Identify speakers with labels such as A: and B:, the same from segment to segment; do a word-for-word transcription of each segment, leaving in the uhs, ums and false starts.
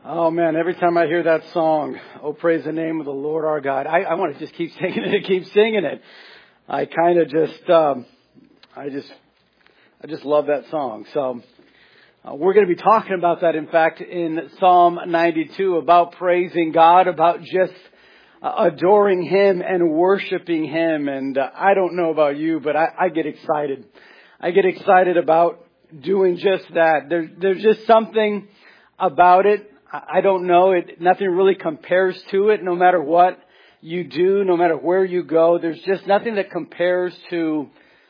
A: Oh man, every time I hear that song, oh praise the name of the Lord our God, I, I want to just keep singing it and keep singing it. I kind of just, um, I just, I just love that song. So uh, we're going to be talking about that, in fact, in Psalm ninety-two, about praising God, about just uh, adoring Him and worshiping Him. And uh, I don't know about you, but I, I get excited. I get excited about doing just that. There, there's just something about it. I don't know. It, nothing really compares to it. No matter what you do, no matter where you go, there's just nothing that compares to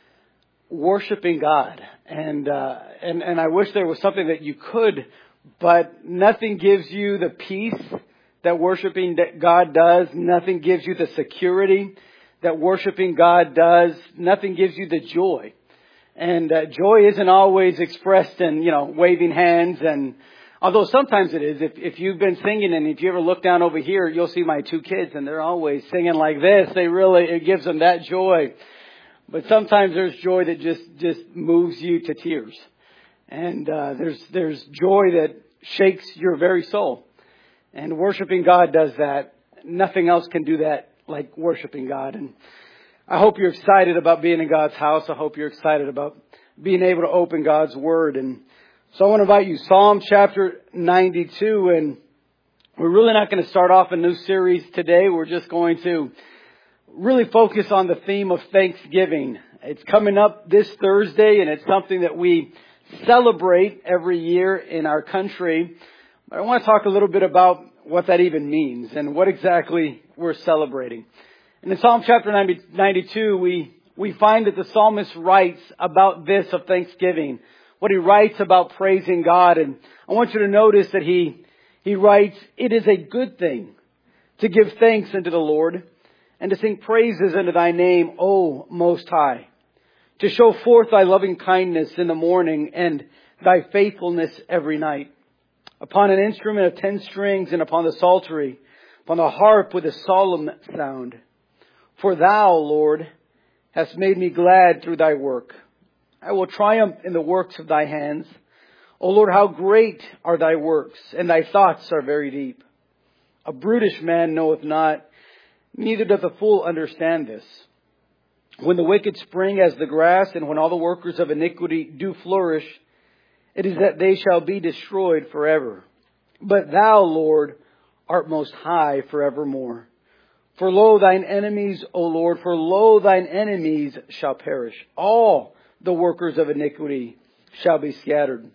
A: worshiping God. And, uh, and, and I wish there was something that you could, but nothing gives you the peace that worshiping God does. Nothing gives you the security that worshiping God does. Nothing gives you the joy. And uh, joy isn't always expressed in, you know, waving hands and although sometimes it is. If, if you've been singing and if you ever look down over here, you'll see my two kids and they're always singing like this. They really, it gives them that joy. But sometimes there's joy that just, just moves you to tears. And, uh, there's, there's joy that shakes your very soul. And worshiping God does that. Nothing else can do that like worshiping God. And I hope you're excited about being in God's house. I hope you're excited about being able to open God's Word. And so I want to invite you, Psalm chapter ninety-two, and we're really not going to start off a new series today. We're just going to really focus on the theme of Thanksgiving. It's coming up this Thursday, and it's something that we celebrate every year in our country. But I want to talk a little bit about what that even means and what exactly we're celebrating. And in Psalm chapter ninety-two, we, we find that the psalmist writes about this of Thanksgiving, what he writes about praising God. And I want you to notice that he, he writes, "It is a good thing to give thanks unto the Lord and to sing praises unto thy name, O Most High, to show forth thy loving kindness in the morning and thy faithfulness every night. Upon an instrument of ten strings and upon the psaltery, upon the harp with a solemn sound. For thou, Lord, hast made me glad through thy work. I will triumph in the works of thy hands. O Lord, how great are thy works, and thy thoughts are very deep. A brutish man knoweth not, neither doth a fool understand this. When the wicked spring as the grass, and when all the workers of iniquity do flourish, it is that they shall be destroyed forever. But thou, Lord, art most high forevermore. For lo, thine enemies, O Lord, for lo, thine enemies shall perish. All the workers of iniquity shall be scattered.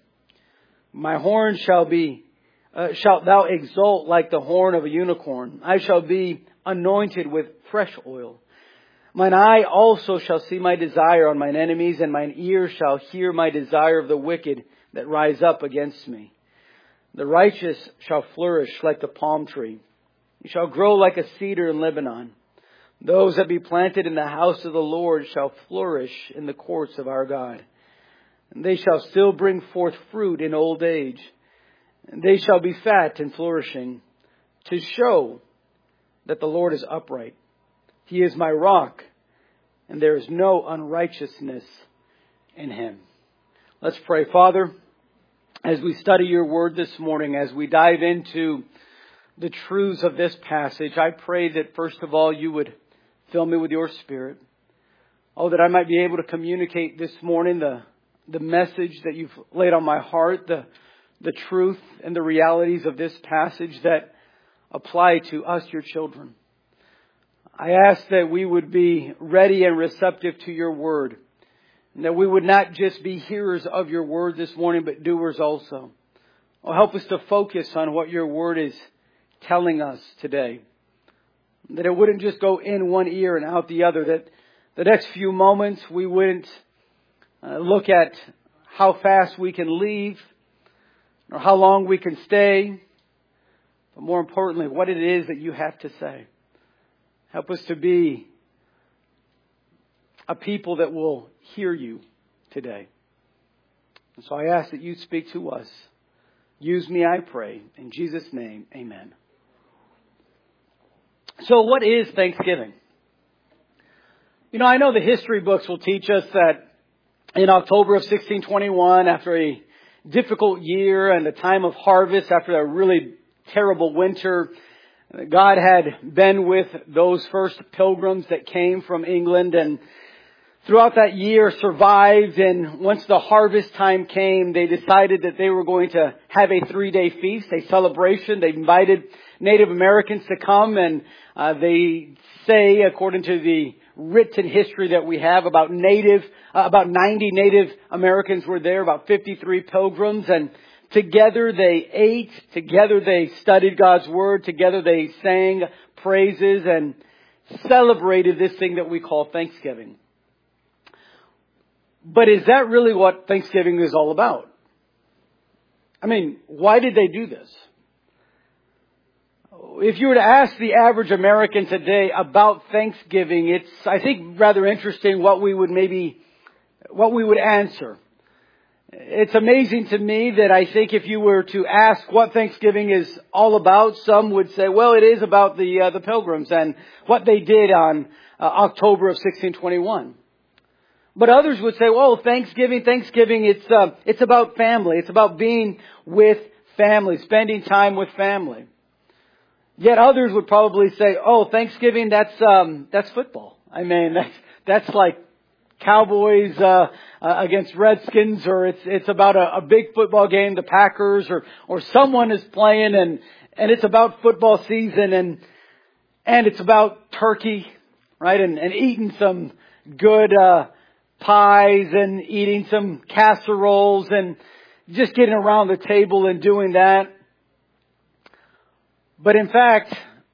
A: My horn shall be, uh, shalt thou exalt like the horn of a unicorn. I shall be anointed with fresh oil. Mine eye also shall see my desire on mine enemies, and mine ear shall hear my desire of the wicked that rise up against me. The righteous shall flourish like the palm tree. He shall grow like a cedar in Lebanon. Those that be planted in the house of the Lord shall flourish in the courts of our God. And they shall still bring forth fruit in old age. And they shall be fat and flourishing, to show that the Lord is upright. He is my rock, and there is no unrighteousness in Him." Let's pray. Father, as we study your word this morning, as we dive into the truths of this passage, I pray that first of all you would fill me with your Spirit. Oh, that I might be able to communicate this morning the, the message that you've laid on my heart, the, the truth and the realities of this passage that apply to us, your children. I ask that we would be ready and receptive to your word, and that we would not just be hearers of your word this morning, but doers also. Oh, help us to focus on what your word is telling us today. That it wouldn't just go in one ear and out the other. That the next few moments we wouldn't uh, look at how fast we can leave or how long we can stay. But more importantly, what it is that you have to say. Help us to be a people that will hear you today. And so I ask that you speak to us. Use me, I pray. In Jesus' name, amen. So what is Thanksgiving? You know, I know the history books will teach us that in October of sixteen twenty-one, after a difficult year and a time of harvest, after a really terrible winter. God had been with those first pilgrims that came from England and throughout that year survived. And once the harvest time came, they decided that they were going to have a three-day feast, a celebration. They invited Native Americans to come, and uh, they say, according to the written history that we have, about native, uh, about ninety Native Americans were there, about fifty-three pilgrims, and together they ate, together they studied God's Word, together they sang praises and celebrated this thing that we call Thanksgiving. But is that really what Thanksgiving is all about? I mean, why did they do this? If you were to ask the average American today about Thanksgiving, it's, I think, rather interesting what we would maybe, what we would answer. It's amazing to me that I think if you were to ask what Thanksgiving is all about, some would say, well, it is about the uh, the Pilgrims and what they did on uh, October of sixteen twenty-one. But others would say, well, Thanksgiving, Thanksgiving, it's uh, it's about family. It's about being with family, spending time with family. Yet others would probably say, oh, Thanksgiving, that's um, that's football. I mean, that's that's like Cowboys uh, uh, against Redskins, or it's it's about a, a big football game, the Packers, or or someone is playing, and and it's about football season, and and it's about turkey, right, and and eating some good uh, pies, and eating some casseroles, and just getting around the table and doing that. But in fact,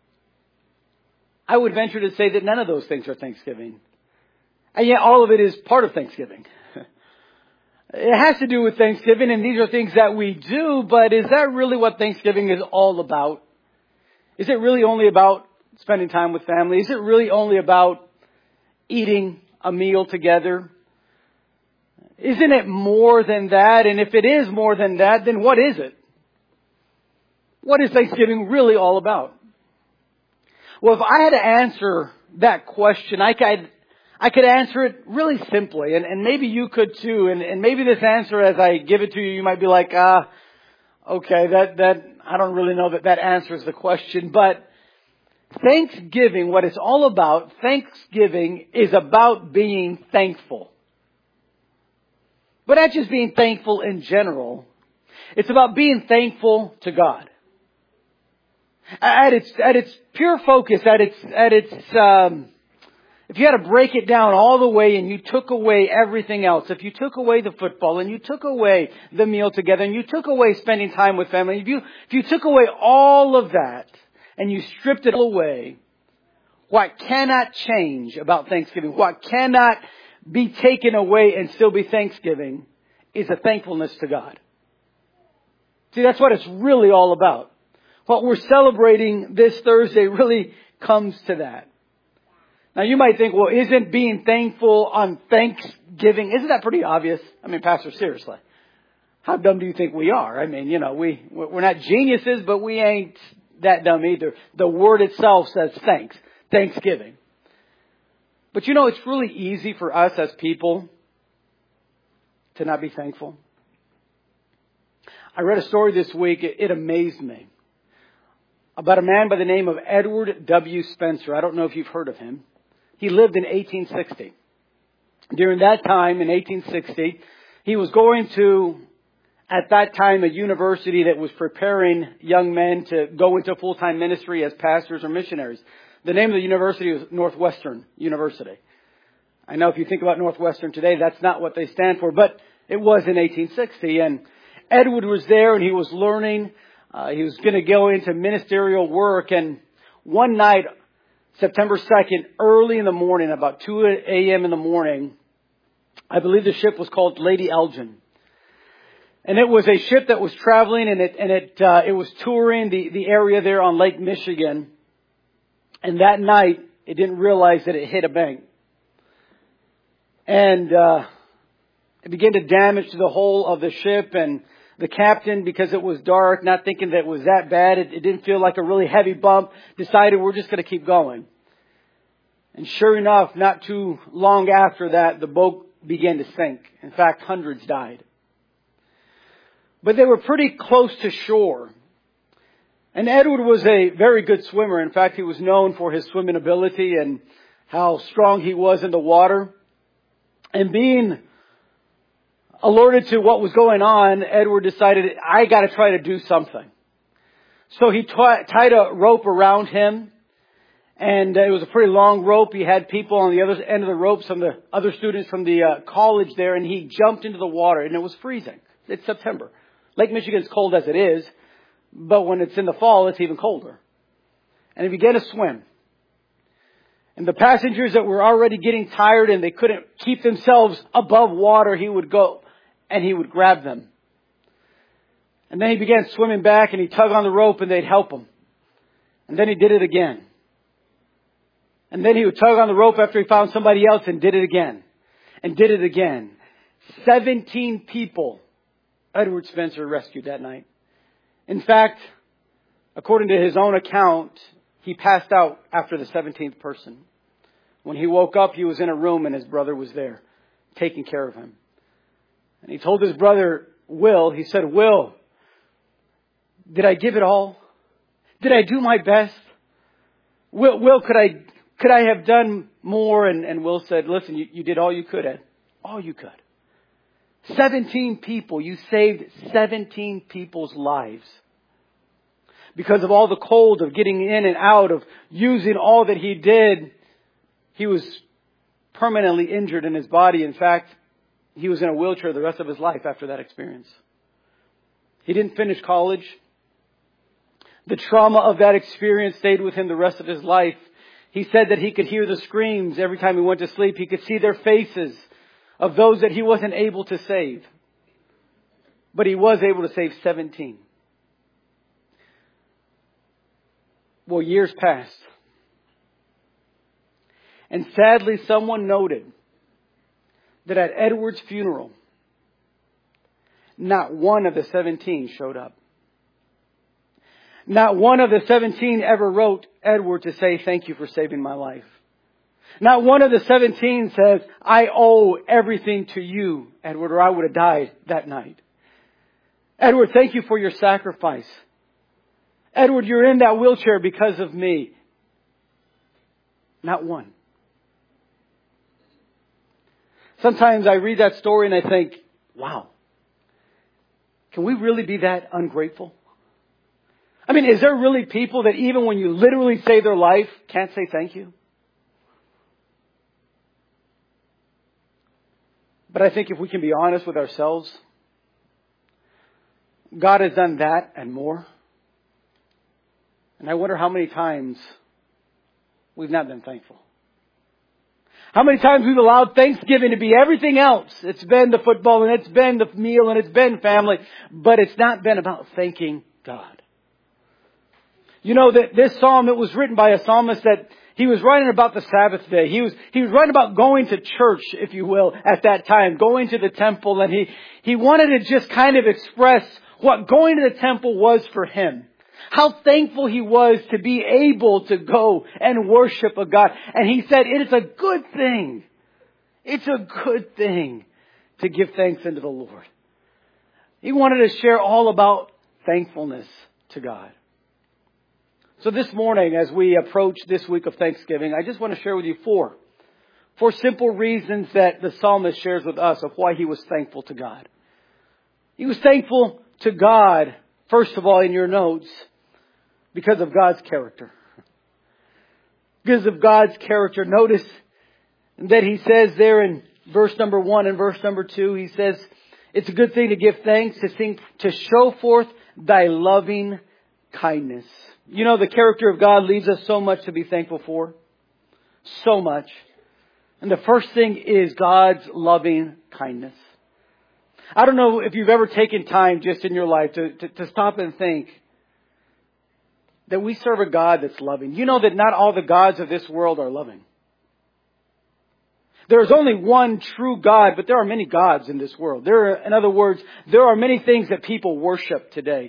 A: I would venture to say that none of those things are Thanksgiving. And yet all of it is part of Thanksgiving. It has to do with Thanksgiving, and these are things that we do, but is that really what Thanksgiving is all about? Is it really only about spending time with family? Is it really only about eating a meal together? Isn't it more than that? And if it is more than that, then what is it? What is Thanksgiving really all about? Well, if I had to answer that question, I could, I could answer it really simply, and, and maybe you could too. And, and maybe this answer, as I give it to you, you might be like, ah, okay, that, that, I don't really know that that answers the question. But Thanksgiving, what it's all about, Thanksgiving is about being thankful. But not just being thankful in general. It's about being thankful to God. At its, at its pure focus, at its, at its, um, if you had to break it down all the way and you took away everything else, if you took away the football and you took away the meal together and you took away spending time with family, if you, if you took away all of that and you stripped it away, what cannot change about Thanksgiving, what cannot be taken away and still be Thanksgiving, is a thankfulness to God. See, that's what it's really all about. What we're celebrating this Thursday really comes to that. Now you might think, well, isn't being thankful on Thanksgiving, isn't that pretty obvious? I mean, Pastor, seriously, how dumb do you think we are? I mean, you know, we, we're not geniuses, but we ain't that dumb either. The word itself says thanks, Thanksgiving. But you know, it's really easy for us as people to not be thankful. I read a story this week. It, it amazed me. About a man by the name of Edward W. Spencer. I don't know if you've heard of him. He lived in eighteen sixty. During that time, in eighteen sixty, he was going to, at that time, a university that was preparing young men to go into full-time ministry as pastors or missionaries. The name of the university was Northwestern University. I know if you think about Northwestern today, that's not what they stand for, but it was in eighteen sixty. And Edward was there and he was learning. Uh, he was going to go into ministerial work, and one night, September second, early in the morning, about two a.m. in the morning, I believe the ship was called Lady Elgin. And it was a ship that was traveling, and it and it uh, it was touring the, the area there on Lake Michigan. And that night, it didn't realize that it hit a bank. And uh, it began to damage the hull of the ship, and the captain, because it was dark, not thinking that it was that bad, it, it didn't feel like a really heavy bump, decided we're just going to keep going. And sure enough, not too long after that, the boat began to sink. In fact, hundreds died. But they were pretty close to shore. And Edward was a very good swimmer. In fact, he was known for his swimming ability and how strong he was in the water. And being alerted to what was going on, Edward decided, I got to try to do something. So he t- tied a rope around him, and it was a pretty long rope. He had people on the other end of the rope, some of the other students from the uh, college there, and he jumped into the water, and it was freezing. It's September. Lake Michigan's cold as it is, but when it's in the fall, it's even colder. And he began to swim. And the passengers that were already getting tired and they couldn't keep themselves above water, he would go and he would grab them. And then he began swimming back and he'd tug on the rope and they'd help him. And then he did it again. And then he would tug on the rope after he found somebody else and did it again. And did it again. Seventeen people Edward Spencer rescued that night. In fact, according to his own account, he passed out after the seventeenth person. When he woke up, he was in a room and his brother was there, taking care of him. And he told his brother, Will, he said, Will, did I give it all? Did I do my best? Will, Will could I could I have done more? And, and Will said, listen, you, you did all you could, Ed. All you could. Seventeen people. You saved seventeen people's lives. Because of all the cold of getting in and out, of using all that he did, he was permanently injured in his body. In fact, he was in a wheelchair the rest of his life after that experience. He didn't finish college. The trauma of that experience stayed with him the rest of his life. He said that he could hear the screams every time he went to sleep. He could see their faces of those that he wasn't able to save. But he was able to save seventeen. Well, years passed. And sadly, someone noted that at Edward's funeral, not one of the seventeen showed up. Not one of the seventeen ever wrote Edward to say, thank you for saving my life. Not one of the seventeen says, I owe everything to you, Edward, or I would have died that night. Edward, thank you for your sacrifice. Edward, you're in that wheelchair because of me. Not one. Sometimes I read that story and I think, wow, can we really be that ungrateful? I mean, is there really people that even when you literally save their life, can't say thank you? But I think if we can be honest with ourselves, God has done that and more. And I wonder how many times we've not been thankful. How many times we've allowed Thanksgiving to be everything else. It's been the football and it's been the meal and it's been family. But it's not been about thanking God. You know that this psalm, it was written by a psalmist that he was writing about the Sabbath day. He was, he was writing about going to church, if you will, at that time. Going to the temple. And he, he wanted to just kind of express what going to the temple was for him. How thankful he was to be able to go and worship a God. And he said, it is a good thing. It's a good thing to give thanks unto the Lord. He wanted to share all about thankfulness to God. So this morning, as we approach this week of Thanksgiving, I just want to share with you four. Four simple reasons that the psalmist shares with us of why he was thankful to God. He was thankful to God, first of all, in your notes, because of God's character. Because of God's character. Notice that he says there in verse number one and verse number two, he says, it's a good thing to give thanks, to sing, to show forth thy loving kindness. You know, the character of God leaves us so much to be thankful for. So much. And the first thing is God's loving kindness. I don't know if you've ever taken time just in your life to, to, to stop and think that we serve a God that's loving. You know that not all the gods of this world are loving. There is only one true God, but there are many gods in this world. There are, in other words, there are many things that people worship today.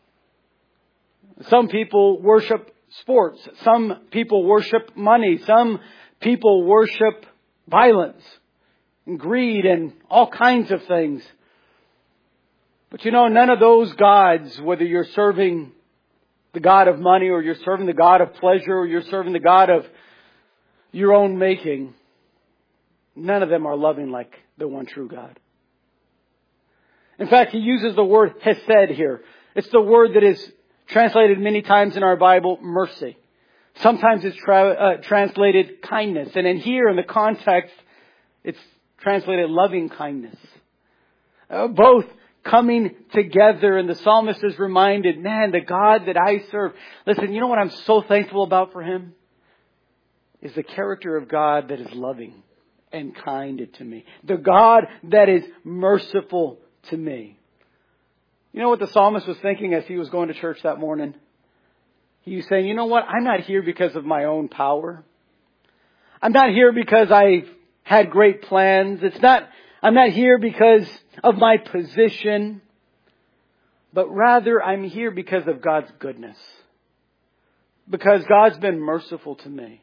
A: Some people worship sports. Some people worship money. Some people worship violence and greed and all kinds of things. But you know, none of those gods, whether you're serving the the god of money, or you're serving the god of pleasure, or you're serving the god of your own making, none of them are loving like the one true God. In fact, he uses the word hesed here. It's the word that is translated many times in our Bible, mercy. Sometimes it's tra- uh, translated kindness. And in here, in the context, it's translated loving kindness. Uh, both coming together, and the psalmist is reminded, man, the God that I serve. Listen, you know what I'm so thankful about for him? Is the character of God that is loving and kind to me. The God that is merciful to me. You know what the psalmist was thinking as he was going to church that morning? He was saying, you know what? I'm not here because of my own power. I'm not here because I had great plans. It's not, I'm not here because of my position. But rather, I'm here because of God's goodness. Because God's been merciful to me.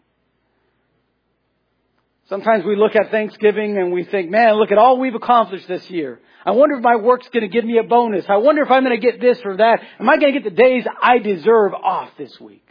A: Sometimes we look at Thanksgiving and we think, man, look at all we've accomplished this year. I wonder if my work's going to give me a bonus. I wonder if I'm going to get this or that. Am I going to get the days I deserve off this week?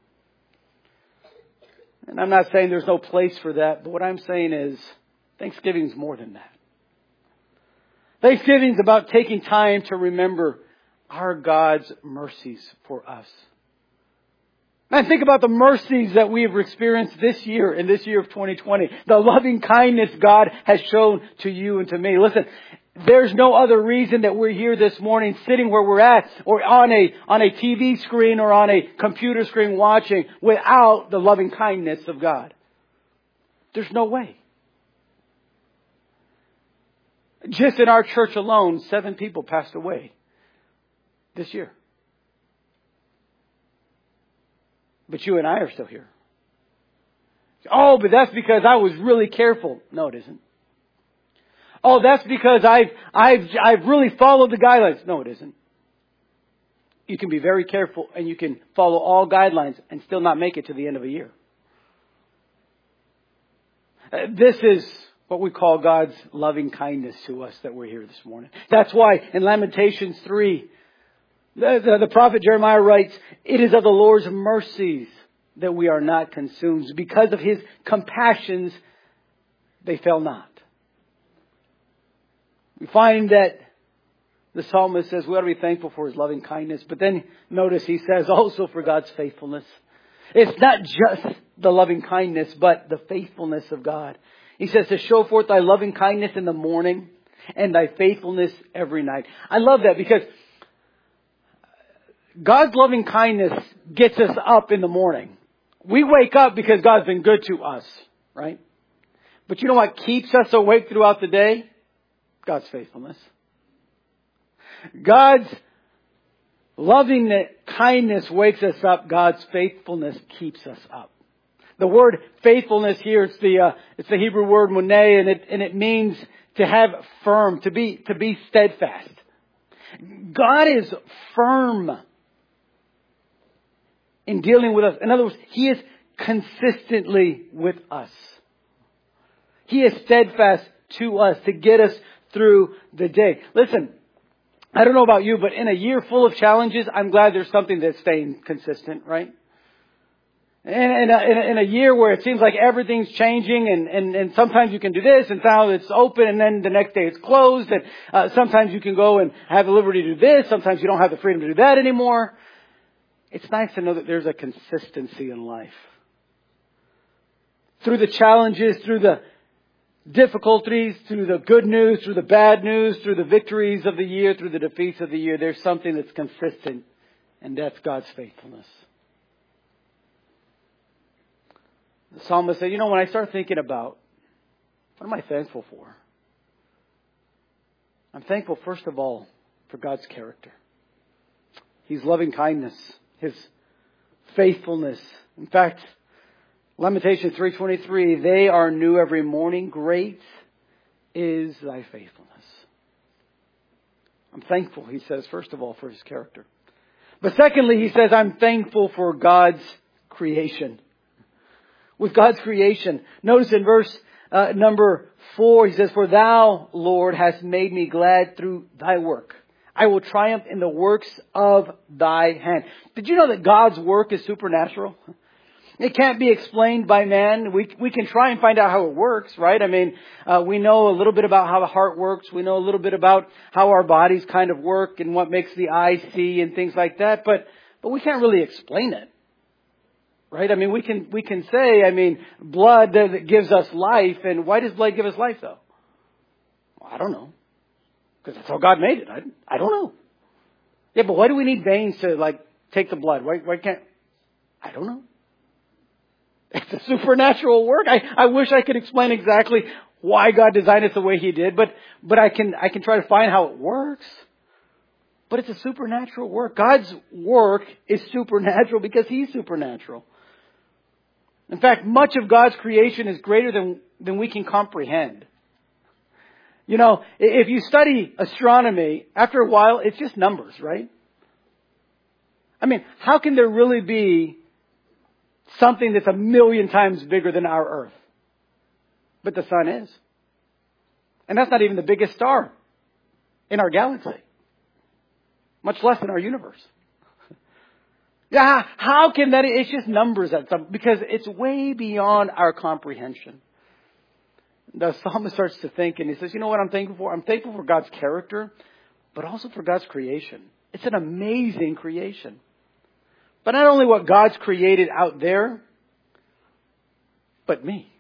A: And I'm not saying there's no place for that, but what I'm saying is Thanksgiving's more than that. Thanksgiving's about taking time to remember our God's mercies for us. Man, think about the mercies that we have experienced this year, in this year of twenty twenty. The loving kindness God has shown to you and to me. Listen, there's no other reason that we're here this morning sitting where we're at, or on a, on a T V screen or on a computer screen watching, without the loving kindness of God. There's no way. Just in our church alone, seven people passed away this year. But you and I are still here. Oh, but that's because I was really careful. No, it isn't. Oh, that's because I've, I've, I've really followed the guidelines. No, it isn't. You can be very careful and you can follow all guidelines and still not make it to the end of a year. Uh, this is what we call God's loving kindness to us that we're here this morning. That's why in Lamentations three, The, the, the prophet Jeremiah writes, it is of the Lord's mercies that we are not consumed. Because of His compassions, they fail not. We find that the psalmist says we ought to be thankful for His loving kindness. But then notice he says also for God's faithfulness. It's not just the loving kindness, but the faithfulness of God. He says to show forth thy loving kindness in the morning and thy faithfulness every night. I love that because God's loving kindness gets us up in the morning. We wake up because God's been good to us, right? But you know what keeps us awake throughout the day? God's faithfulness. God's loving kindness wakes us up. God's faithfulness keeps us up. The word faithfulness here, it's the uh, it's the Hebrew word moneh, and it and it means to have firm, to be to be steadfast. God is firm in dealing with us. In other words, He is consistently with us. He is steadfast to us to get us through the day. Listen, I don't know about you, but in a year full of challenges, I'm glad there's something that's staying consistent, right? And in a, in a, in a year where it seems like everything's changing, and, and, and sometimes you can do this, and now it's open, and then the next day it's closed, and uh, sometimes you can go and have the liberty to do this, sometimes you don't have the freedom to do that anymore. It's nice to know that there's a consistency in life. Through the challenges, through the difficulties, through the good news, through the bad news, through the victories of the year, through the defeats of the year, there's something that's consistent, and that's God's faithfulness. The psalmist said, you know, when I start thinking about what am I thankful for? I'm thankful, first of all, for God's character. His loving kindness, His faithfulness. In fact, Lamentations three twenty-three, they are new every morning. Great is thy faithfulness. I'm thankful, he says, first of all, for His character. But secondly, he says, I'm thankful for God's creation. With God's creation. Notice in verse uh, number four, he says, for thou, Lord, hast made me glad through thy work. I will triumph in the works of thy hand. Did you know that God's work is supernatural? It can't be explained by man. We we can try and find out how it works, right? I mean, uh, we know a little bit about how the heart works. We know a little bit about how our bodies kind of work and what makes the eye see and things like that. But but we can't really explain it, right? I mean, we can we can say, I mean, blood that gives us life. And why does blood give us life, though? Well, I don't know, because that's how God made it. I I don't know. Yeah, but why do we need veins to like take the blood? Why why can't? I don't know. It's a supernatural work. I, I wish I could explain exactly why God designed it the way He did, but but I can I can try to find how it works. But it's a supernatural work. God's work is supernatural because He's supernatural. In fact, much of God's creation is greater than, than we can comprehend. You know, if you study astronomy, after a while, it's just numbers, right? I mean, how can there really be something that's a million times bigger than our Earth? But the sun is. And that's not even the biggest star in our galaxy. Much less in our universe. Yeah, how can that? It's just numbers at some, because it's way beyond our comprehension. The psalmist starts to think and he says, you know what I'm thankful for? I'm thankful for God's character, but also for God's creation. It's an amazing creation. But not only what God's created out there, but me.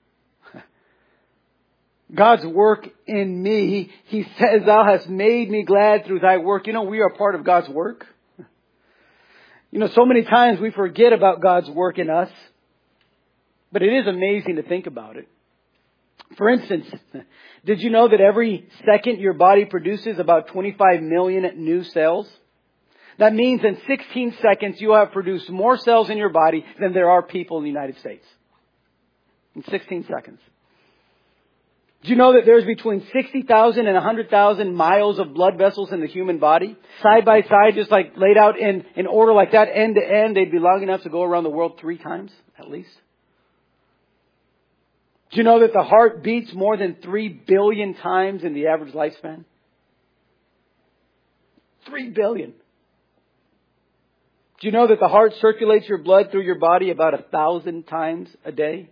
A: God's work in me. He says, thou hast made me glad through thy work. You know, we are part of God's work. You know, so many times we forget about God's work in us. But it is amazing to think about it. For instance, did you know that every second your body produces about twenty-five million new cells? That means in sixteen seconds you have produced more cells in your body than there are people in the United States. In sixteen seconds. Do you know that there's between sixty thousand and one hundred thousand miles of blood vessels in the human body? Side by side, just like laid out in, in order like that, end to end, they'd be long enough to go around the world three times, at least. Do you know that the heart beats more than three billion times in the average lifespan? Three billion. Do you know that the heart circulates your blood through your body about a thousand times a day?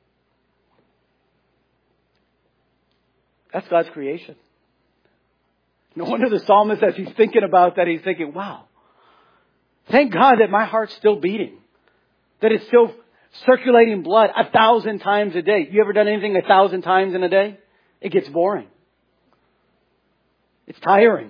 A: That's God's creation. No wonder the psalmist, as he's thinking about that, he's thinking, wow, thank God that my heart's still beating. That it's still circulating blood a thousand times a day. You ever done anything a thousand times in a day? It gets boring. It's tiring.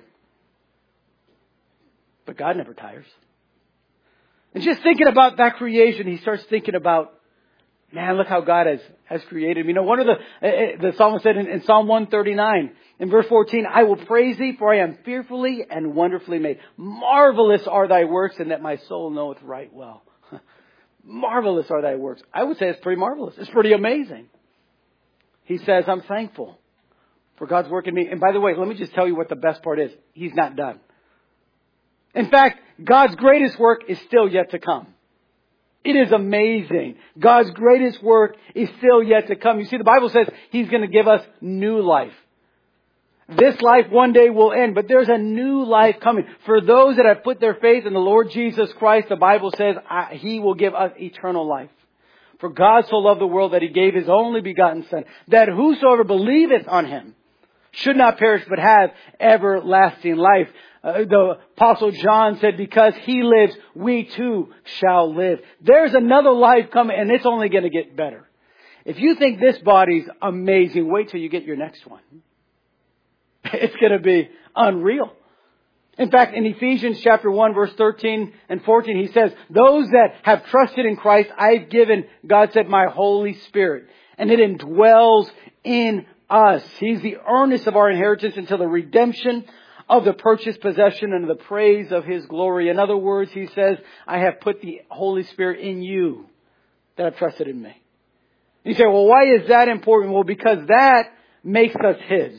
A: But God never tires. And just thinking about that creation, he starts thinking about, man, look how God has, has created me. You know, one of the, uh, the psalmist said in, in Psalm one thirty-nine, in verse fourteen, I will praise thee, for I am fearfully and wonderfully made. Marvelous are thy works, and that my soul knoweth right well. Marvelous are thy works. I would say it's pretty marvelous. It's pretty amazing. He says, I'm thankful for God's work in me. And by the way, let me just tell you what the best part is. He's not done. In fact, God's greatest work is still yet to come. It is amazing. God's greatest work is still yet to come. You see, the Bible says He's going to give us new life. This life one day will end, but there's a new life coming. For those that have put their faith in the Lord Jesus Christ, the Bible says He will give us eternal life. For God so loved the world that He gave His only begotten Son, that whosoever believeth on Him should not perish but have everlasting life. Uh, the Apostle John said, because He lives, we too shall live. There's another life coming, and it's only going to get better. If you think this body's amazing, wait till you get your next one. It's going to be unreal. In fact, in Ephesians chapter one, verse thirteen and fourteen, he says, those that have trusted in Christ, I've given, God said, my Holy Spirit, and it indwells in us. He's the earnest of our inheritance until the redemption of the purchased possession and the praise of His glory. In other words, he says, I have put the Holy Spirit in you that have trusted in me. And you say, well, why is that important? Well, because that makes us His.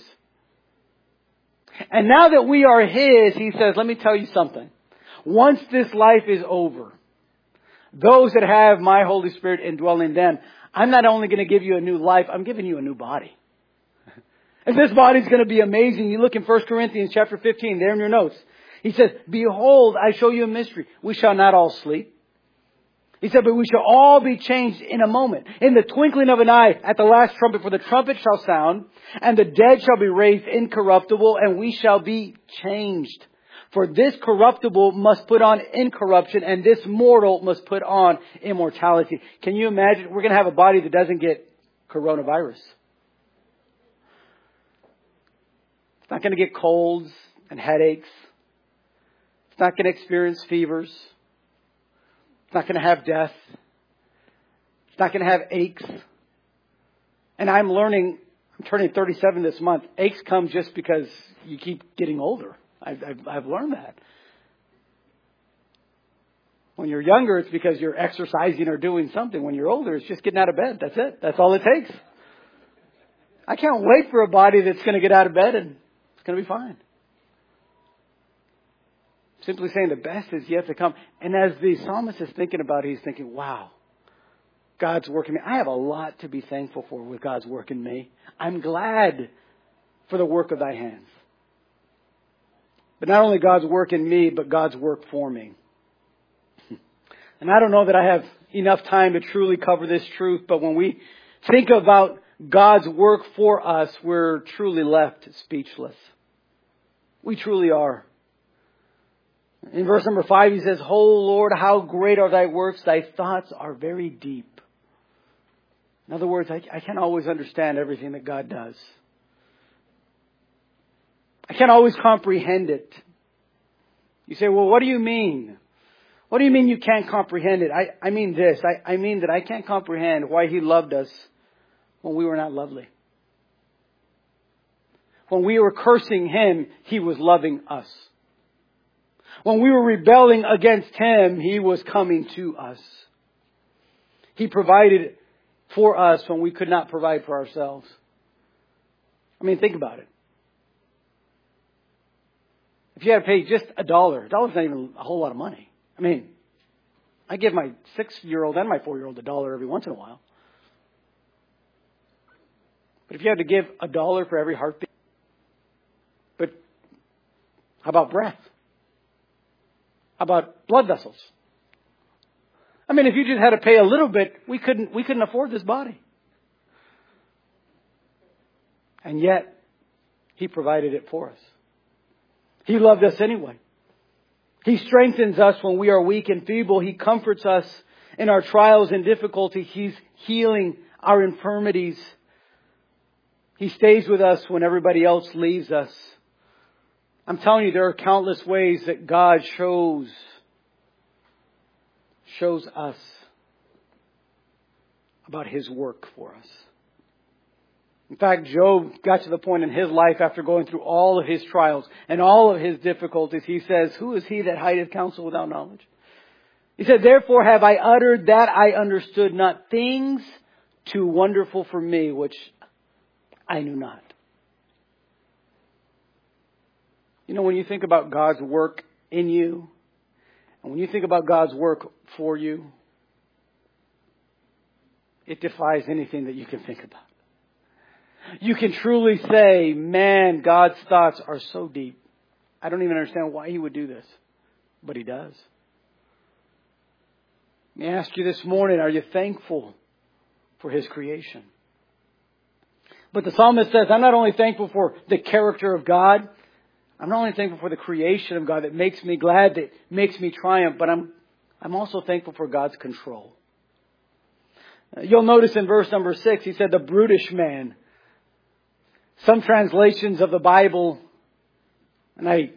A: And now that we are His, He says, let me tell you something. Once this life is over, those that have my Holy Spirit indwelling them, I'm not only going to give you a new life, I'm giving you a new body. And this body's going to be amazing. You look in First Corinthians chapter fifteen, there in your notes. He says, behold, I show you a mystery. We shall not all sleep. He said, but we shall all be changed in a moment. In the twinkling of an eye, at the last trumpet, for the trumpet shall sound, and the dead shall be raised incorruptible, and we shall be changed. For this corruptible must put on incorruption, and this mortal must put on immortality. Can you imagine? We're going to have a body that doesn't get coronavirus. It's not going to get colds and headaches. It's not going to experience fevers. It's not going to have death. It's not going to have aches. And I'm learning, I'm turning thirty-seven this month. Aches come just because you keep getting older. I've, I've, I've learned that. When you're younger, it's because you're exercising or doing something. When you're older, it's just getting out of bed. That's it. That's all it takes. I can't wait for a body that's going to get out of bed and it's going to be fine. Simply saying the best is yet to come. And as the psalmist is thinking about it, he's thinking, wow, God's work in me. I have a lot to be thankful for with God's work in me. I'm glad for the work of thy hands. But not only God's work in me, but God's work for me. And I don't know that I have enough time to truly cover this truth, but when we think about God's work for us, we're truly left speechless. We truly are. In verse number five, he says, "O Lord, how great are thy works. Thy thoughts are very deep." In other words, I, I can't always understand everything that God does. I can't always comprehend it. You say, well, what do you mean? What do you mean you can't comprehend it? I, I mean this. I, I mean that I can't comprehend why He loved us when we were not lovely. When we were cursing Him, He was loving us. When we were rebelling against Him, He was coming to us. He provided for us when we could not provide for ourselves. I mean, think about it. If you had to pay just a dollar, a dollar's not even a whole lot of money. I mean, I give my six-year-old and my four-year-old a dollar every once in a while. But if you had to give a dollar for every heartbeat, but how about breath? How about blood vessels? I mean, if you just had to pay a little bit, we couldn't, we couldn't afford this body. And yet, He provided it for us. He loved us anyway. He strengthens us when we are weak and feeble. He comforts us in our trials and difficulties. He's healing our infirmities. He stays with us when everybody else leaves us. I'm telling you, there are countless ways that God shows, shows us about His work for us. In fact, Job got to the point in his life after going through all of his trials and all of his difficulties. He says, "Who is he that hideth counsel without knowledge?" He said, "Therefore have I uttered that I understood not, things too wonderful for me, which I knew not." You know, when you think about God's work in you, and when you think about God's work for you, it defies anything that you can think about. You can truly say, man, God's thoughts are so deep. I don't even understand why He would do this, but He does. Let me ask you this morning, are you thankful for His creation? But the psalmist says, I'm not only thankful for the character of God, I'm not only thankful for the creation of God that makes me glad, that makes me triumph, but I'm, I'm also thankful for God's control. You'll notice in verse number six, he said, the brutish man. Some translations of the Bible, and I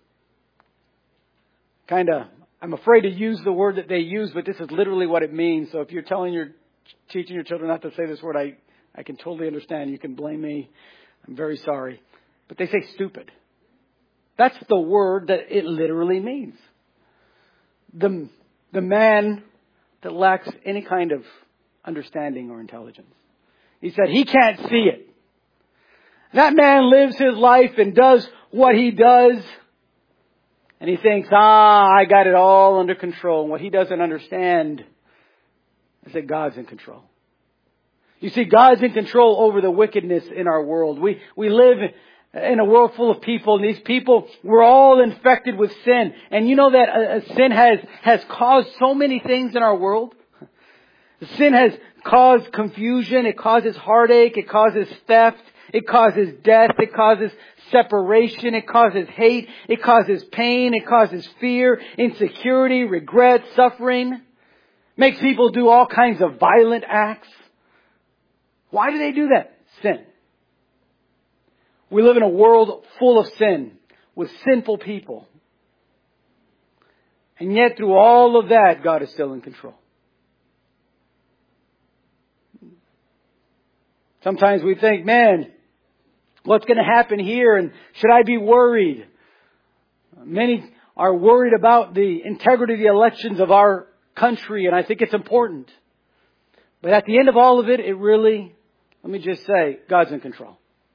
A: kind of, I'm afraid to use the word that they use, but this is literally what it means. So if you're telling your, teaching your children not to say this word, I, I can totally understand. You can blame me. I'm very sorry. But they say stupid. That's the word that it literally means. The, the man that lacks any kind of understanding or intelligence. He said he can't see it. That man lives his life and does what he does. And he thinks, ah, I got it all under control. And what he doesn't understand is that God's in control. You see, God's in control over the wickedness in our world. We, we live in a world full of people, and these people, we're all infected with sin. And you know that uh, sin has, has caused so many things in our world. Sin has caused confusion, it causes heartache, it causes theft, it causes death, it causes separation, it causes hate, it causes pain, it causes fear, insecurity, regret, suffering. Makes people do all kinds of violent acts. Why do they do that? Sin. We live in a world full of sin, with sinful people. And yet through all of that, God is still in control. Sometimes we think, man, what's going to happen here? And should I be worried? Many are worried about the integrity of the elections of our country, and I think it's important. But at the end of all of it, it really, let me just say, God's in control.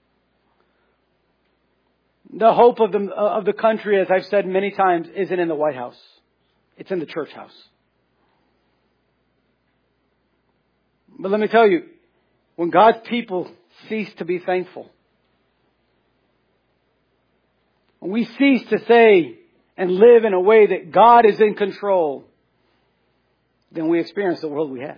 A: The hope of the, of the country, as I've said many times, isn't in the White House. It's in the church house. But let me tell you, when God's people cease to be thankful, when we cease to say and live in a way that God is in control, then we experience the world we have.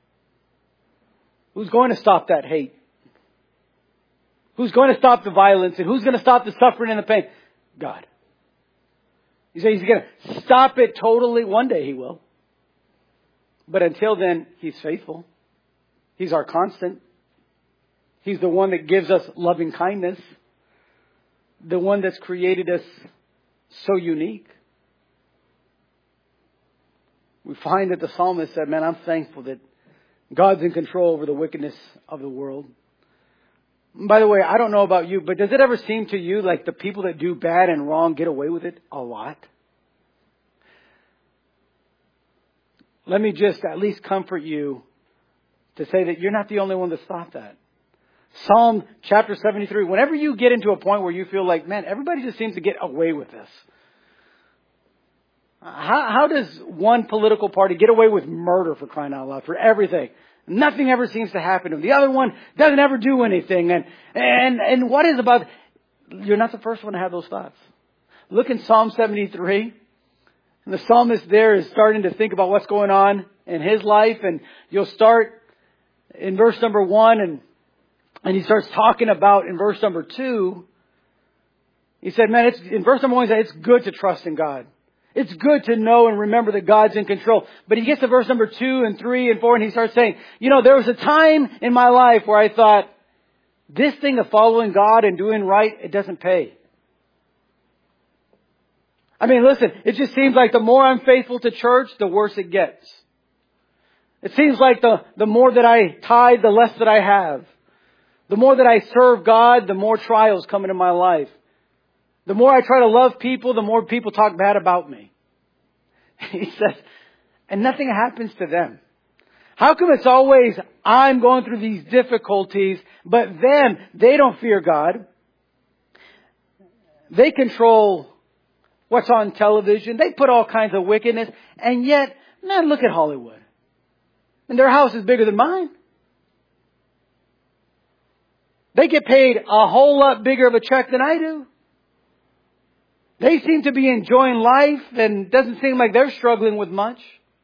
A: Who's going to stop that hate? Who's going to stop the violence? And who's going to stop the suffering and the pain? God. You say He's going to stop it totally. One day He will. But until then, He's faithful. He's our constant. He's the one that gives us loving kindness. The one that's created us so unique. We find that the psalmist said, man, I'm thankful that God's in control over the wickedness of the world. By the way, I don't know about you, but does it ever seem to you like the people that do bad and wrong get away with it a lot? Let me just at least comfort you to say that you're not the only one that's thought that. Psalm chapter seventy-three, whenever you get into a point where you feel like, man, everybody just seems to get away with this. How, how does one political party get away with murder, for crying out loud, for everything? Nothing ever seems to happen to them. The other one doesn't ever do anything. And, and, and what is about, you're not the first one to have those thoughts. Look in Psalm seventy-three. And the psalmist there is starting to think about what's going on in his life. And you'll start in verse number one, and, and he starts talking about in verse number two. He said, man, it's, in verse number one, he said, it's good to trust in God. It's good to know and remember that God's in control. But he gets to verse number two and three and four, and he starts saying, you know, there was a time in my life where I thought, this thing of following God and doing right, it doesn't pay. I mean, listen, it just seems like the more I'm faithful to church, the worse it gets. It seems like the, the more that I tithe, the less that I have. The more that I serve God, the more trials come into my life. The more I try to love people, the more people talk bad about me. He says, and nothing happens to them. How come it's always I'm going through these difficulties, but them, they don't fear God. They control what's on television. They put all kinds of wickedness. And yet, man, look at Hollywood. And their house is bigger than mine. They get paid a whole lot bigger of a check than I do. They seem to be enjoying life, and it doesn't seem like they're struggling with much.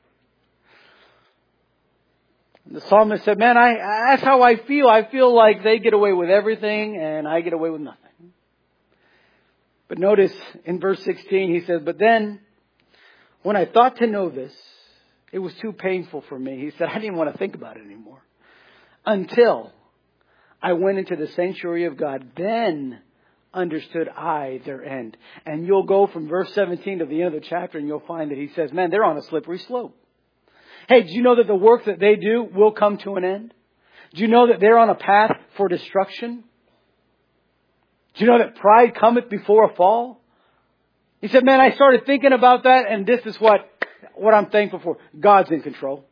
A: And the psalmist said, man, I, that's how I feel. I feel like they get away with everything and I get away with nothing. But notice in verse sixteen, he says, but then when I thought to know this, it was too painful for me. He said, I didn't want to think about it anymore. Until I went into the sanctuary of God, then understood I their end. And you'll go from verse seventeen to the end of the chapter and you'll find that he says, man, they're on a slippery slope. Hey, do you know that the work that they do will come to an end? Do you know that they're on a path for destruction? Do you know that pride cometh before a fall? He said, man, I started thinking about that, and this is what, what I'm thankful for. God's in control.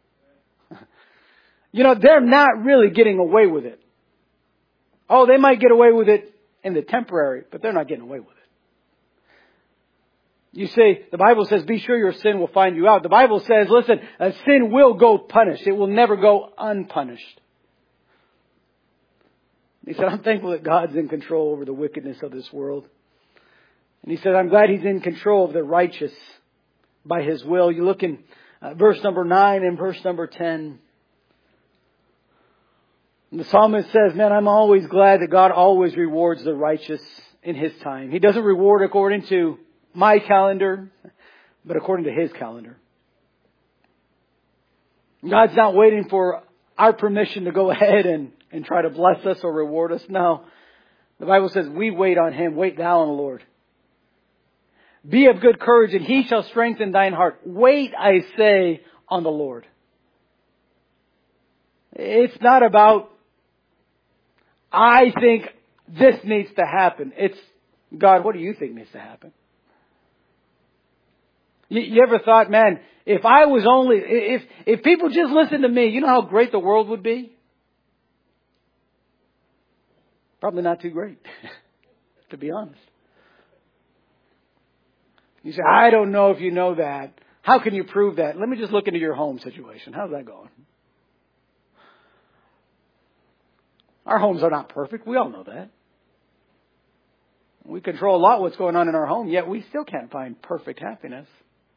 A: You know, they're not really getting away with it. Oh, they might get away with it in the temporary, but they're not getting away with it. You say, the Bible says, be sure your sin will find you out. The Bible says, listen, a sin will go punished. It will never go unpunished. He said, I'm thankful that God's in control over the wickedness of this world. And he said, I'm glad He's in control of the righteous by His will. You look in uh, verse number nine and verse number ten. And the psalmist says, man, I'm always glad that God always rewards the righteous in His time. He doesn't reward according to my calendar, but according to His calendar. God's not waiting for our permission to go ahead and, and try to bless us or reward us. No. The Bible says, we wait on Him. Wait thou on the Lord. Be of good courage, and He shall strengthen thine heart. Wait, I say, on the Lord. It's not about, I think this needs to happen. It's, God, what do you think needs to happen? You, you ever thought, man, if I was only, if, if people just listened to me, you know how great the world would be? Probably not too great, to be honest. You say, I don't know if you know that. How can you prove that? Let me just look into your home situation. How's that going? Our homes are not perfect. We all know that. We control a lot what's going on in our home, yet we still can't find perfect happiness.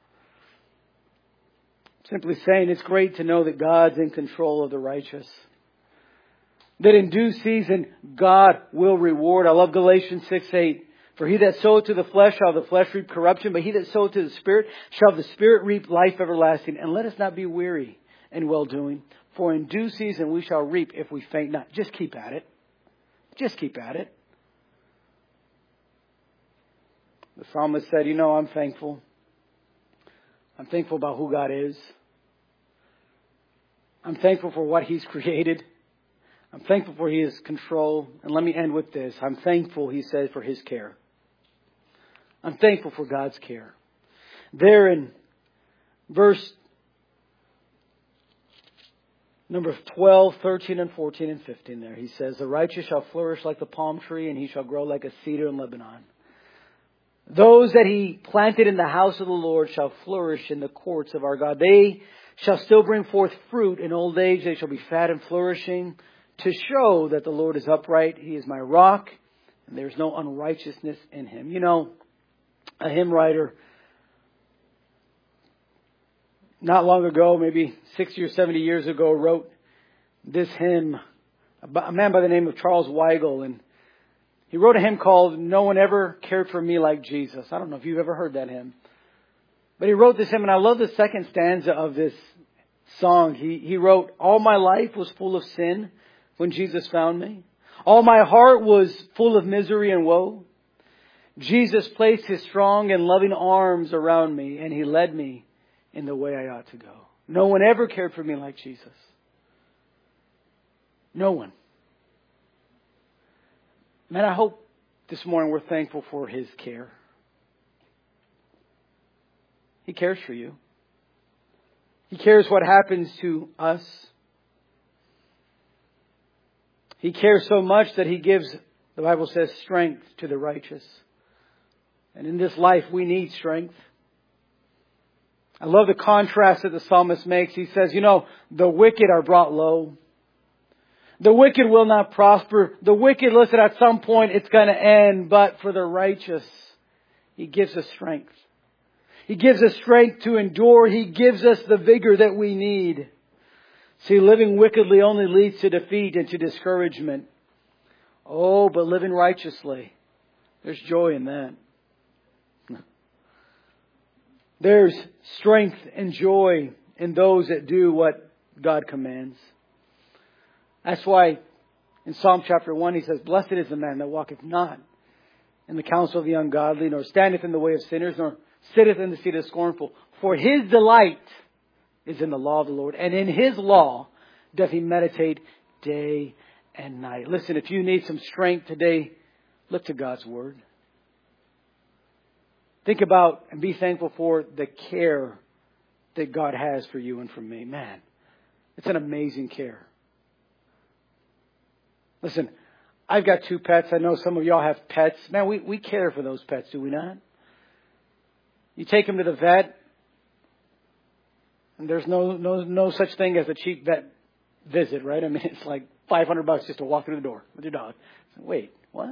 A: Simply saying it's great to know that God's in control of the righteous. That in due season, God will reward. I love Galatians six eight. For he that soweth to the flesh shall the flesh reap corruption, but he that soweth to the Spirit shall the Spirit reap life everlasting. And let us not be weary in well-doing, for in due season we shall reap if we faint not. Just keep at it. Just keep at it. The psalmist said, you know, I'm thankful. I'm thankful about who God is. I'm thankful for what He's created. I'm thankful for His control. And let me end with this. I'm thankful, he says, for His care. I'm thankful for God's care. There in verse number twelve, thirteen, and fourteen, and fifteen there, he says, the righteous shall flourish like the palm tree, and he shall grow like a cedar in Lebanon. Those that He planted in the house of the Lord shall flourish in the courts of our God. They shall still bring forth fruit in old age. They shall be fat and flourishing, to show that the Lord is upright. He is my rock, and there is no unrighteousness in Him. You know, a hymn writer, not long ago, maybe sixty or seventy years ago, wrote this hymn, a man by the name of Charles Weigel, and he wrote a hymn called No One Ever Cared for Me Like Jesus. I don't know if you've ever heard that hymn. But he wrote this hymn, and I love the second stanza of this song. He, he wrote, all my life was full of sin when Jesus found me. All my heart was full of misery and woe. Jesus placed His strong and loving arms around me, and He led me in the way I ought to go. No one ever cared for me like Jesus. No one. Man, I hope this morning we're thankful for His care. He cares for you. He cares what happens to us. He cares so much that He gives, the Bible says, strength to the righteous. And in this life, we need strength. I love the contrast that the psalmist makes. He says, you know, the wicked are brought low. The wicked will not prosper. The wicked, listen, at some point it's going to end. But for the righteous, He gives us strength. He gives us strength to endure. He gives us the vigor that we need. See, living wickedly only leads to defeat and to discouragement. Oh, but living righteously, there's joy in that. There's strength and joy in those that do what God commands. That's why in Psalm chapter one he says, blessed is the man that walketh not in the counsel of the ungodly, nor standeth in the way of sinners, nor sitteth in the seat of the scornful. For his delight is in the law of the Lord, and in His law doth he meditate day and night. Listen, if you need some strength today, look to God's Word. Think about and be thankful for the care that God has for you and for me. Man, it's an amazing care. Listen, I've got two pets. I know some of y'all have pets. Man, we, we care for those pets, do we not? You take them to the vet, and there's no, no, no such thing as a cheap vet visit, right? I mean, it's like five hundred bucks just to walk through the door with your dog. Wait, what?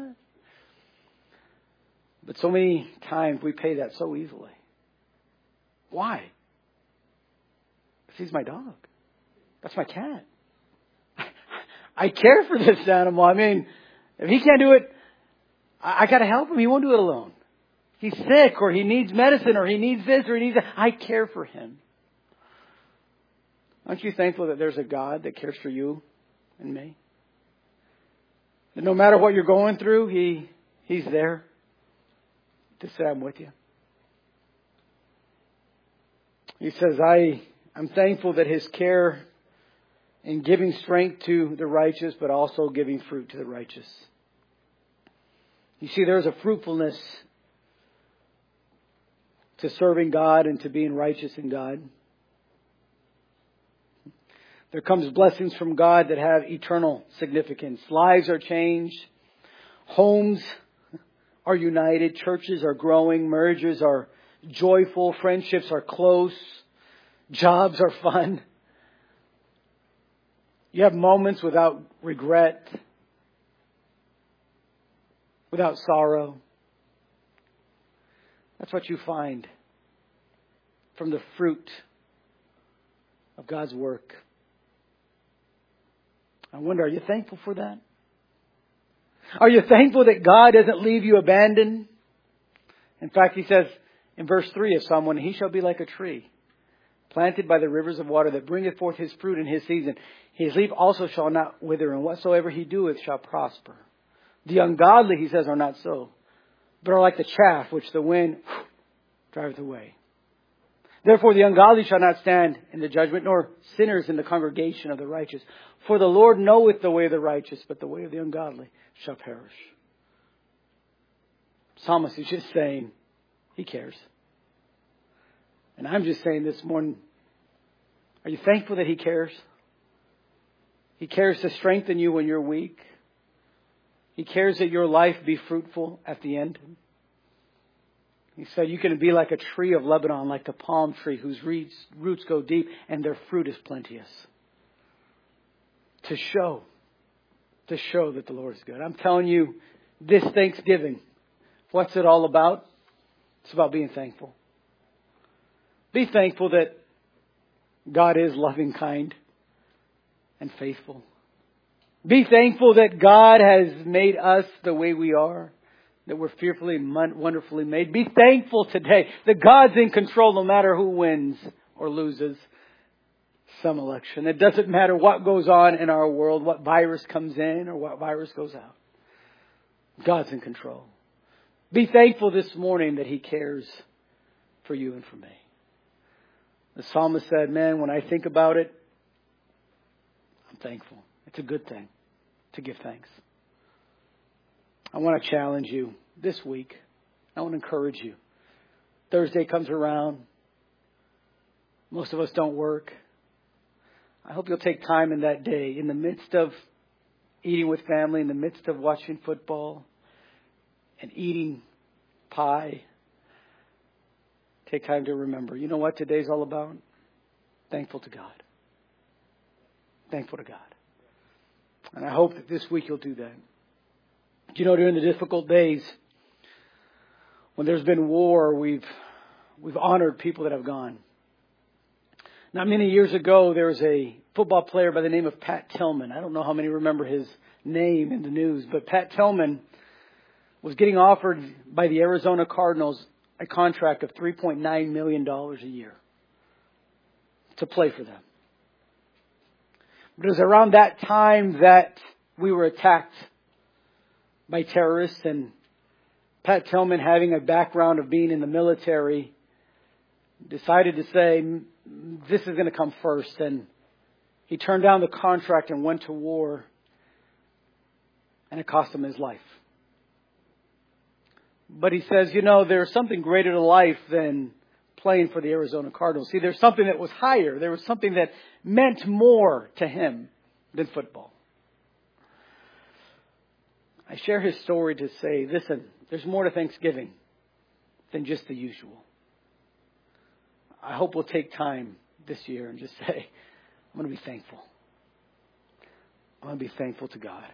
A: But so many times we pay that so easily. Why? Because he's my dog. That's my cat. I care for this animal. I mean, if he can't do it, I, I got to help him. He won't do it alone. He's sick, or he needs medicine, or he needs this, or he needs that. I care for him. Aren't you thankful that there's a God that cares for you and me? That no matter what you're going through, He He's there to say, I'm with you. He says, I, I'm thankful that His care in giving strength to the righteous, but also giving fruit to the righteous. You see, there's a fruitfulness to serving God and to being righteous in God. There comes blessings from God that have eternal significance. Lives are changed. Homes are united. Churches are growing. Marriages are joyful. Friendships are close. Jobs are fun. You have moments without regret, without sorrow. That's what you find from the fruit of God's work. I wonder, are you thankful for that? Are you thankful that God doesn't leave you abandoned? In fact, He says in verse three of Psalm one, He shall be like a tree planted by the rivers of water that bringeth forth his fruit in his season. His leaf also shall not wither, and whatsoever he doeth shall prosper. The ungodly, He says, are not so, but are like the chaff which the wind driveth away. Therefore the ungodly shall not stand in the judgment, nor sinners in the congregation of the righteous. For the Lord knoweth the way of the righteous, but the way of the ungodly shall perish. Psalmist is just saying, He cares. And I'm just saying this morning, are you thankful that He cares? He cares to strengthen you when you're weak. He cares that your life be fruitful at the end. He said you can be like a tree of Lebanon, like the palm tree whose roots, roots go deep and their fruit is plenteous. To show, to show that the Lord is good. I'm telling you, this Thanksgiving, what's it all about? It's about being thankful. Be thankful that God is loving, kind, and faithful. Be thankful that God has made us the way we are, that we're fearfully and wonderfully made. Be thankful today that God's in control no matter who wins or loses some election. It doesn't matter what goes on in our world, what virus comes in or what virus goes out. God's in control. Be thankful this morning that He cares for you and for me. The psalmist said, man, when I think about it, I'm thankful. It's a good thing to give thanks. I want to challenge you this week. I want to encourage you. Thursday comes around. Most of us don't work. I hope you'll take time in that day, in the midst of eating with family, in the midst of watching football and eating pie. Take time to remember. You know what today's all about? Thankful to God. Thankful to God. And I hope that this week you'll do that. You know, during the difficult days, when there's been war, we've we've honored people that have gone. Not many years ago, there was a football player by the name of Pat Tillman. I don't know how many remember his name in the news, but Pat Tillman was getting offered by the Arizona Cardinals a contract of three point nine million dollars a year to play for them. But it was around that time that we were attacked by terrorists, and Pat Tillman, having a background of being in the military, decided to say, this is going to come first. And he turned down the contract and went to war, and it cost him his life. But he says, you know, there's something greater to life than playing for the Arizona Cardinals. See, there's something that was higher. There was something that meant more to him than football. I share his story to say, listen, there's more to Thanksgiving than just the usual. I hope we'll take time this year and just say, I'm going to be thankful. I want to be thankful to God.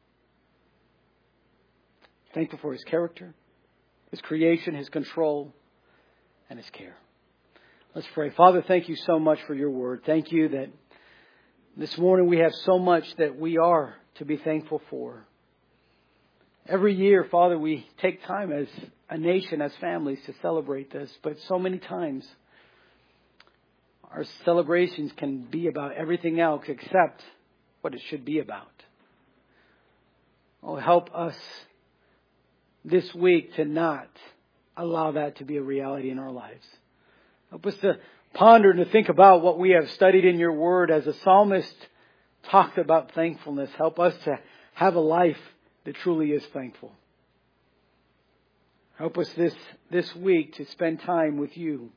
A: Thankful for His character, His creation, His control, and His care. Let's pray. Father, thank you so much for your word. Thank you that this morning we have so much that we are to be thankful for. Every year, Father, we take time as a nation, as families, to celebrate this. But so many times, our celebrations can be about everything else except what it should be about. Oh, help us this week to not allow that to be a reality in our lives. Help us to ponder and to think about what we have studied in your word as the psalmist talked about thankfulness. Help us to have a life that truly is thankful. Help us this, this week to spend time with you.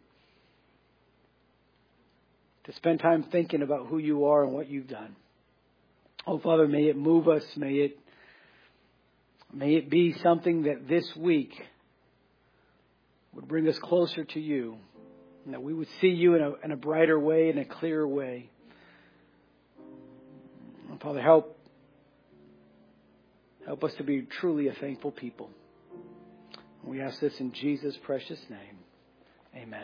A: To spend time thinking about who you are and what you've done. Oh, Father, may it move us. May it, may it be something that this week would bring us closer to you. And that we would see you in a, in a brighter way, in a clearer way. And Father, help, help us to be truly a thankful people. We ask this in Jesus' precious name. Amen.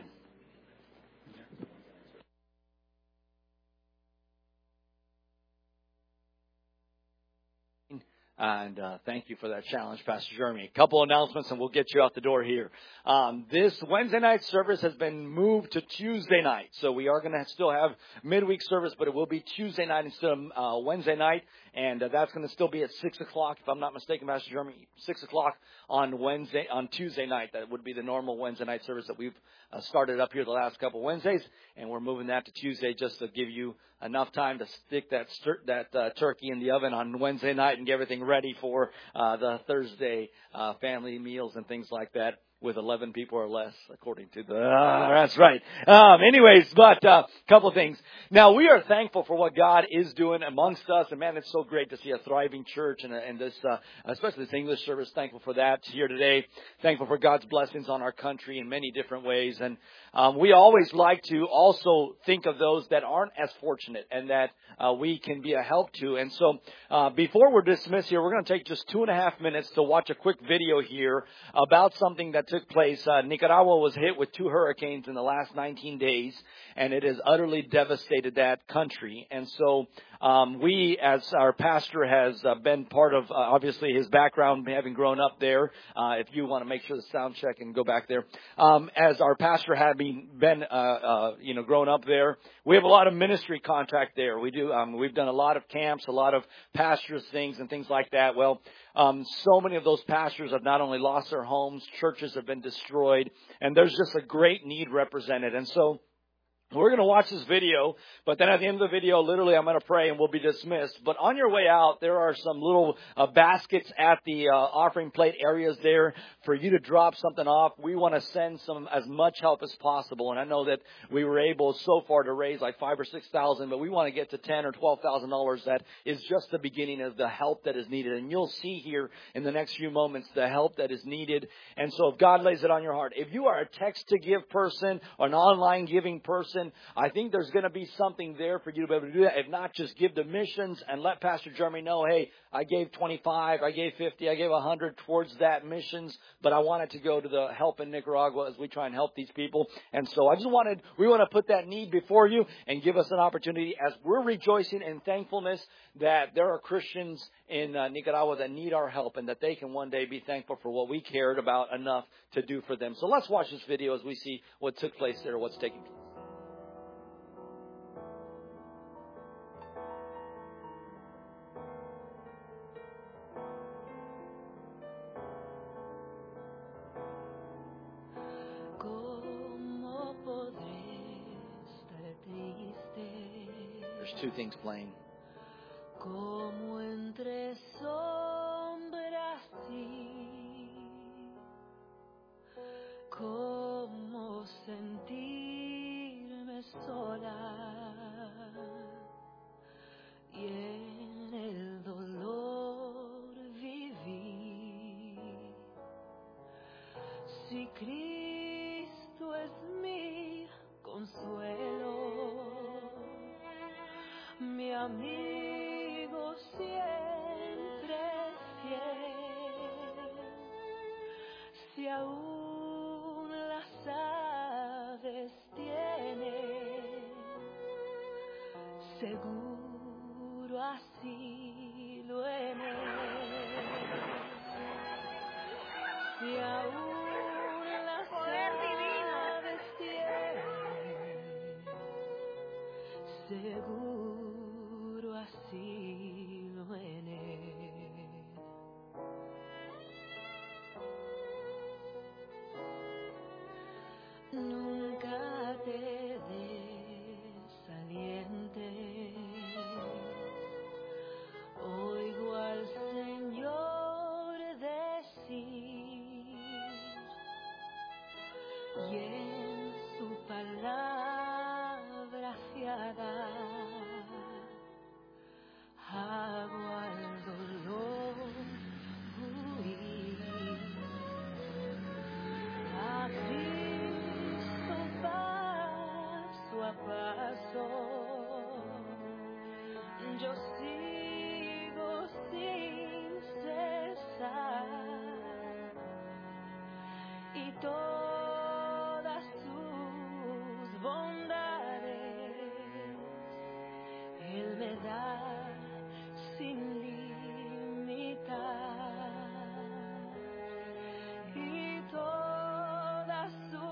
B: And uh, thank you for that challenge, Pastor Jeremy. A couple announcements and we'll get you out the door here. Um, this Wednesday night service has been moved to Tuesday night. So we are going to still have midweek service, but it will be Tuesday night instead of uh, Wednesday night. And uh, that's going to still be at six o'clock, if I'm not mistaken, Pastor Jeremy, six o'clock on Wednesday, on Tuesday night. That would be the normal Wednesday night service that we've uh, started up here the last couple of Wednesdays. And we're moving that to Tuesday just to give you enough time to stick that stir- that uh, turkey in the oven on Wednesday night and get everything ready for uh, the Thursday uh, family meals and things like that. With eleven people or less, according to the, uh, that's right. Um, anyways, but a uh, couple of things. Now, we are thankful for what God is doing amongst us. And man, it's so great to see a thriving church and, and this, uh, especially this English service. Thankful for that here today. Thankful for God's blessings on our country in many different ways. And um, we always like to also think of those that aren't as fortunate and that uh, we can be a help to. And so uh, before we're dismissed here, we're going to take just two and a half minutes to watch a quick video here about something that took place. Uh, Nicaragua was hit with two hurricanes in the last nineteen days, and it has utterly devastated that country. And so um, we, as our pastor has uh, been part of, uh, obviously, his background, having grown up there. Uh, if you want to make sure the sound check and go back there. Um, as our pastor having been, uh, uh, you know, grown up there, we have a lot of ministry contact there. We do. Um, we've done a lot of camps, a lot of pastors things and things like that. Well, Um, so many of those pastors have not only lost their homes, churches have been destroyed, and there's just a great need represented. And so we're going to watch this video, but then at the end of the video, literally, I'm going to pray and we'll be dismissed. But on your way out, there are some little uh, baskets at the uh, offering plate areas there for you to drop something off. We want to send some as much help as possible. And I know that we were able so far to raise like five or six thousand, but we want to get to ten or twelve thousand dollars. That is just the beginning of the help that is needed. And you'll see here in the next few moments the help that is needed. And so if God lays it on your heart, if you are a text to give person or an online giving person, I think there's going to be something there for you to be able to do that. If not, just give to missions and let Pastor Jeremy know, hey, I gave twenty-five, I gave fifty, I gave one hundred towards that missions, but I wanted to go to the help in Nicaragua as we try and help these people. And so I just wanted, we want to put that need before you and give us an opportunity as we're rejoicing in thankfulness that there are Christians in uh, Nicaragua that need our help and that they can one day be thankful for what we cared about enough to do for them. So let's watch this video as we see what took place there, what's taking place. There's two things playing. Como entre sombras sí, como sentirme sola y en el dolor vivir. Si Cristo es mi consuelo, mi amigo, si
C: seguro asilo en él. Si aún las aves tienen seguro asilo en él. Nunca te desalientes, oigo al Señor decir, y en su palabra fiada hago al dolor huir. Así paso a paso, yo sigo sin cesar, y todas sus bondades Él me da sin limitar, y todas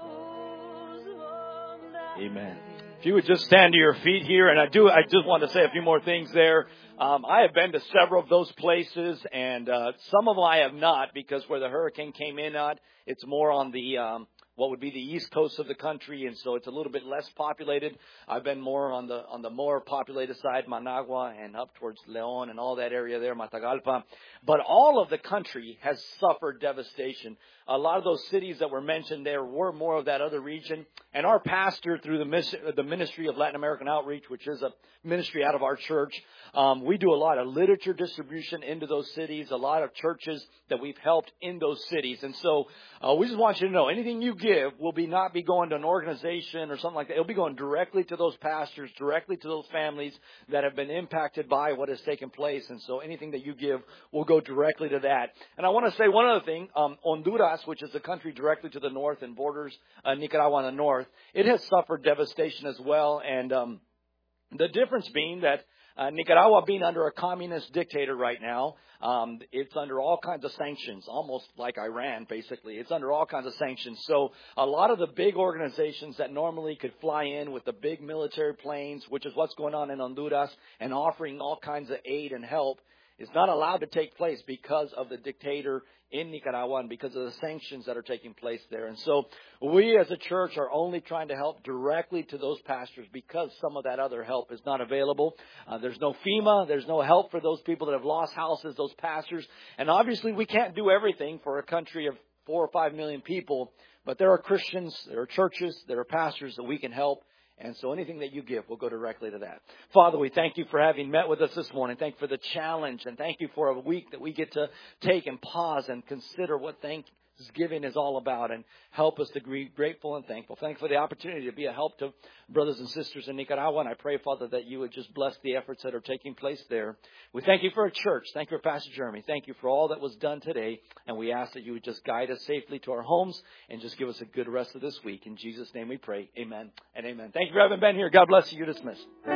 C: sus bondades.
B: Amen. If you would just stand to your feet here, and I do, I just want to say a few more things there. Um, I have been to several of those places, and uh, some of them I have not, because where the hurricane came in at, it's more on the um, what would be the east coast of the country, and so it's a little bit less populated. I've been more on the on the more populated side, Managua, and up towards León and all that area there, Matagalpa. But all of the country has suffered devastation. A lot of those cities that were mentioned there were more of that other region. And our pastor, through the the Ministry of Latin American Outreach, which is a ministry out of our church, um, we do a lot of literature distribution into those cities, a lot of churches that we've helped in those cities. And so uh, we just want you to know, anything you give will be not be going to an organization or something like that. It'll be going directly to those pastors, directly to those families that have been impacted by what has taken place. And so anything that you give will go directly to that. And I want to say one other thing. Um, Honduras, which is the country directly to the north and borders uh, Nicaragua on the north, it has suffered devastation as well. And um, the difference being that Uh, Nicaragua being under a communist dictator right now, um, it's under all kinds of sanctions, almost like Iran, basically. It's under all kinds of sanctions. So a lot of the big organizations that normally could fly in with the big military planes, which is what's going on in Honduras, and offering all kinds of aid and help, is not allowed to take place because of the dictator in Nicaragua and because of the sanctions that are taking place there. And so we as a church are only trying to help directly to those pastors because some of that other help is not available. Uh, there's no FEMA. There's no help for those people that have lost houses, those pastors. And obviously we can't do everything for a country of four or five million people. But there are Christians, there are churches, there are pastors that we can help. And so anything that you give will go directly to that. Father, we thank you for having met with us this morning. Thank you for the challenge. And thank you for a week that we get to take and pause and consider what Thanksgiving is all about. And help us to be grateful and thankful. Thank you for the opportunity to be a help to brothers and sisters in Nicaragua. And I pray, Father, that you would just bless the efforts that are taking place there. We thank you for a church. Thank you for Pastor Jeremy. Thank you for all that was done today. And we ask that you would just guide us safely to our homes and just give us a good rest of this week. In Jesus' name we pray. Amen and amen. Thank you for having been here. God bless you. You're dismissed.